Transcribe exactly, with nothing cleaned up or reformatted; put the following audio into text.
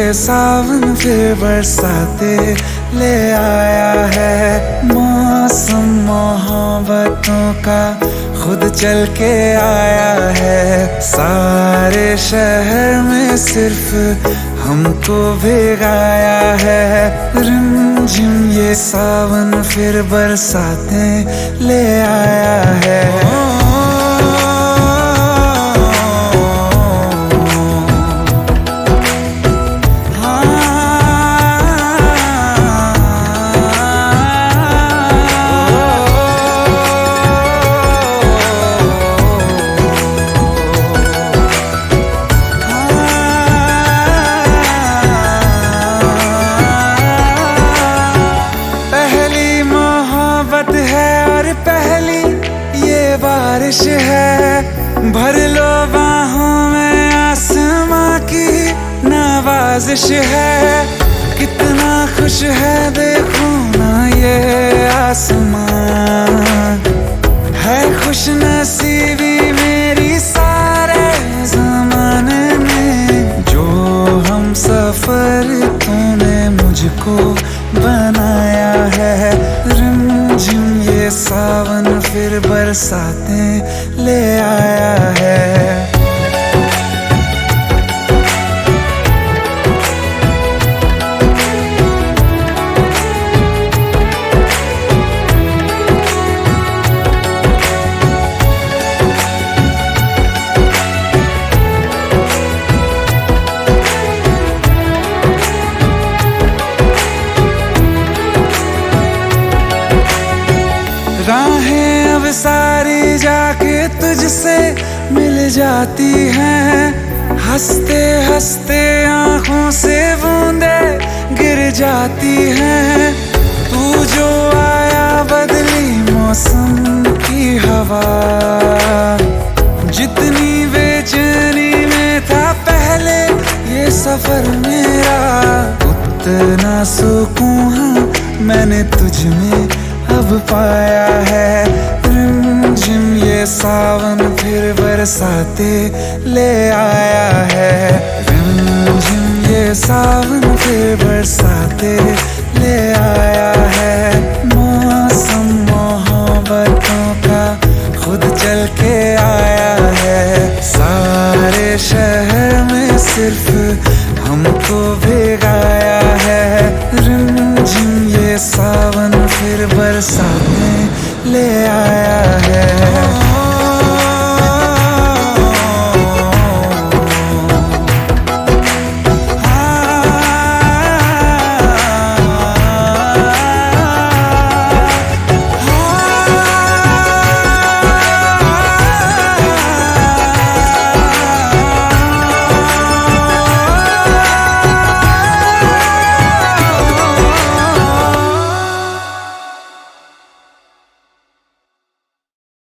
ये सावन फिर बरसाते ले आया है। मौसम मोहब्बतों का खुद चल के आया है। सारे शहर में सिर्फ हमको भिगाया है। रिमझिम ये सावन फिर बरसाते ले आया है। बारिश है भर लो बाहों में, आसमां की नवाजिश है। कितना खुश है देखो ना ये आसमां, है खुश नसीबी मेरी सारे ज़माने में। जो हम सफर तूने मुझको बनाया है। रिमझिम ये सावन फिर बरसाते ले आया है। राहें अब सारी जाके तुझसे मिल जाती हैं। हंसते हंसते आंखों से बूंदे गिर जाती हैं। तू जो आया बदली मौसम की हवा, जितनी बेचैनी में था पहले ये सफर मेरा, उतना सुकून हाँ मैंने तुझ में अब पाया है। रिमझिम ये सावन फिर बरसाते ले आया है। रिमझिम ये सावन फिर बरसाते ले आया है।